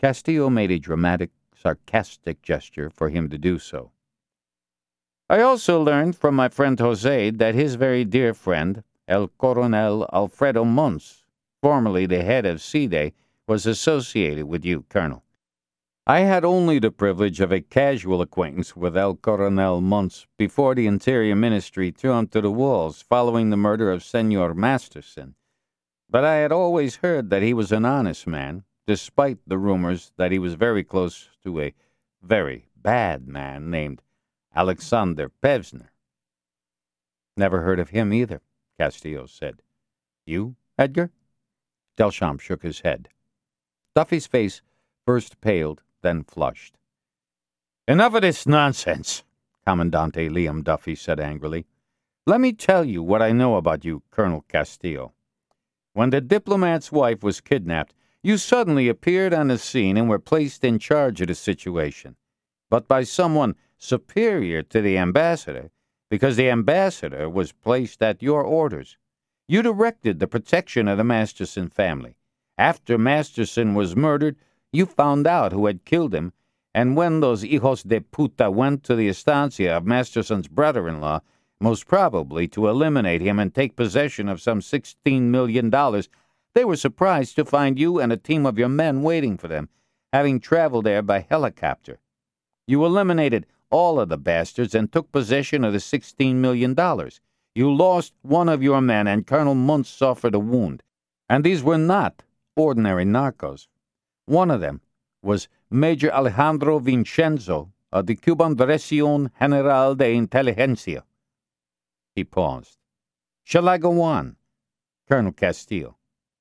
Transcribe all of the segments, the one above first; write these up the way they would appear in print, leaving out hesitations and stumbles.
Castillo made a dramatic, sarcastic gesture for him to do so. I also learned from my friend Jose that his very dear friend, El Coronel Alfredo Mons, formerly the head of CIDE, was associated with you, Colonel. I had only the privilege of a casual acquaintance with El Coronel Mons before the Interior Ministry threw him to the wolves following the murder of Senor Masterson, but I had always heard that he was an honest man, despite the rumors that he was very close to a very bad man named Alexander Pevsner. Never heard of him either, Castillo said. You, Edgar? Delchamps shook his head. Duffy's face first paled, then flushed. Enough of this nonsense, Commandante Liam Duffy said angrily. Let me tell you what I know about you, Colonel Castillo. When the diplomat's wife was kidnapped, you suddenly appeared on the scene and were placed in charge of the situation, but by someone superior to the ambassador, because the ambassador was placed at your orders. You directed the protection of the Masterson family. After Masterson was murdered, you found out who had killed him, and when those hijos de puta went to the estancia of Masterson's brother-in-law, most probably to eliminate him and take possession of some $16 million, they were surprised to find you and a team of your men waiting for them, having traveled there by helicopter. You eliminated all of the bastards and took possession of the $16 million. You lost one of your men, and Colonel Muntz suffered a wound. And these were not ordinary narcos. One of them was Major Alejandro Vincenzo of the Cuban Dirección General de Inteligencia. He paused. Shall I go on, Colonel Castillo?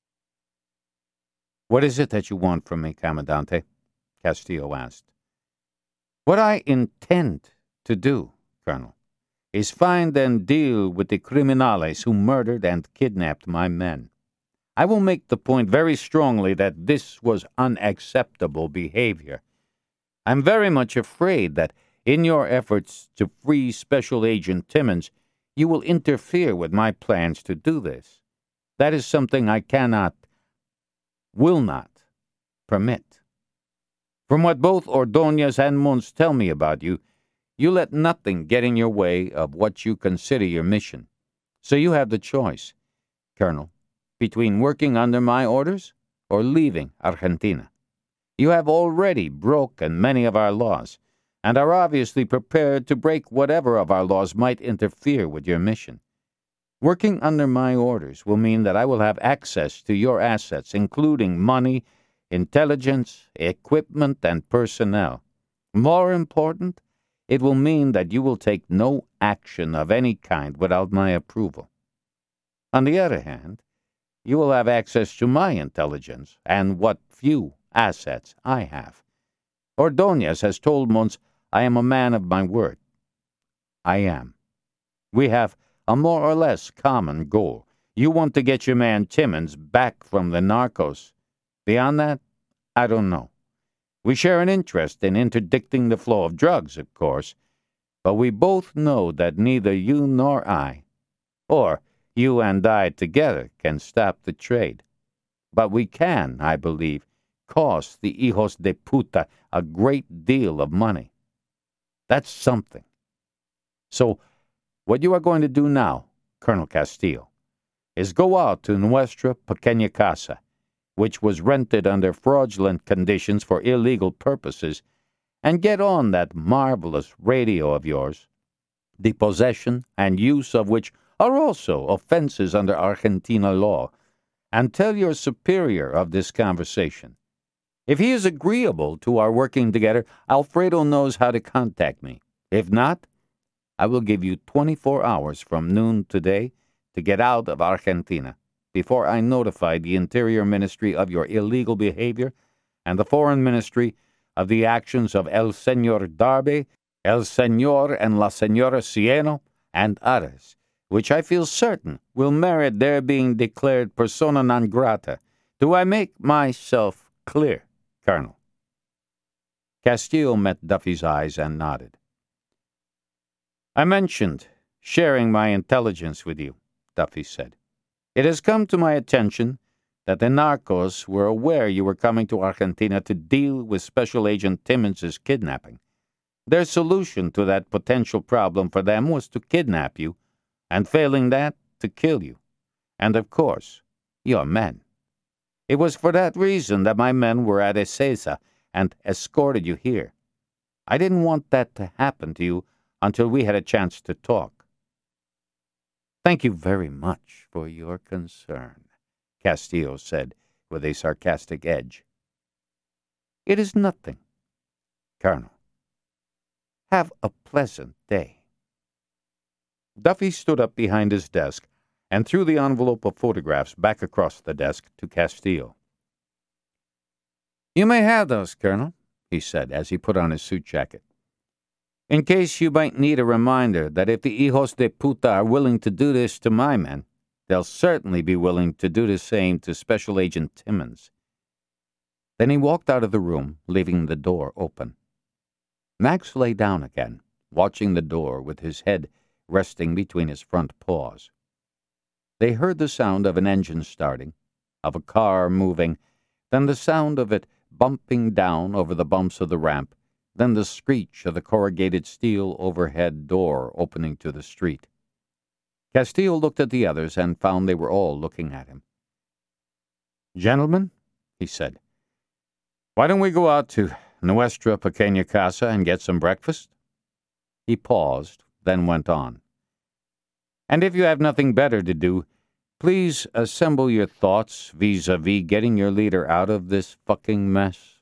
What is it that you want from me, Commandante? Castillo asked. What I intend to do, Colonel, is find and deal with the criminales who murdered and kidnapped my men. I will make the point very strongly that this was unacceptable behavior. I'm very much afraid that in your efforts to free Special Agent Timmons, you will interfere with my plans to do this. That is something I will not permit. From what both Ordóñez and Mons tell me about you, you let nothing get in your way of what you consider your mission. So you have the choice, Colonel, between working under my orders or leaving Argentina. You have already broken many of our laws, and are obviously prepared to break whatever of our laws might interfere with your mission. Working under my orders will mean that I will have access to your assets, including money, intelligence, equipment, and personnel. More important, it will mean that you will take no action of any kind without my approval. On the other hand, you will have access to my intelligence and what few assets I have. Ordóñez has told Mons I am a man of my word. I am. We have a more or less common goal. You want to get your man Timmons back from the narcos. Beyond that, I don't know. We share an interest in interdicting the flow of drugs, of course, but we both know that neither you nor I, or you and I together, can stop the trade. But we can, I believe, cost the hijos de puta a great deal of money. That's something. So, what you are going to do now, Colonel Castillo, is go out to Nuestra Pequeña Casa, which was rented under fraudulent conditions for illegal purposes, and get on that marvelous radio of yours, the possession and use of which are also offenses under Argentina law, and tell your superior of this conversation. If he is agreeable to our working together, Alfredo knows how to contact me. If not, I will give you 24 hours from noon today to get out of Argentina before I notify the Interior Ministry of your illegal behavior and the Foreign Ministry of the actions of El Señor Darbe, El Señor and La Señora Cieno, and others, which I feel certain will merit their being declared persona non grata. Do I make myself clear, Colonel? Castillo met Duffy's eyes and nodded. I mentioned sharing my intelligence with you, Duffy said. It has come to my attention that the narcos were aware you were coming to Argentina to deal with Special Agent Timmons' kidnapping. Their solution to that potential problem for them was to kidnap you, and failing that, to kill you. And of course, your men. It was for that reason that my men were at Ezeiza and escorted you here. I didn't want that to happen to you until we had a chance to talk. Thank you very much for your concern, Castillo said with a sarcastic edge. It is nothing, Colonel. Have a pleasant day. Duffy stood up behind his desk and threw the envelope of photographs back across the desk to Castillo. You may have those, Colonel, he said as he put on his suit jacket. In case you might need a reminder that if the hijos de puta are willing to do this to my men, they'll certainly be willing to do the same to Special Agent Timmons. Then he walked out of the room, leaving the door open. Max lay down again, watching the door with his head resting between his front paws. They heard the sound of an engine starting, of a car moving, then the sound of it bumping down over the bumps of the ramp, then the screech of the corrugated steel overhead door opening to the street. Castillo looked at the others and found they were all looking at him. Gentlemen, he said, why don't we go out to Nuestra Pequeña Casa and get some breakfast? He paused, then went on. And if you have nothing better to do, please assemble your thoughts vis-a-vis getting your leader out of this fucking mess.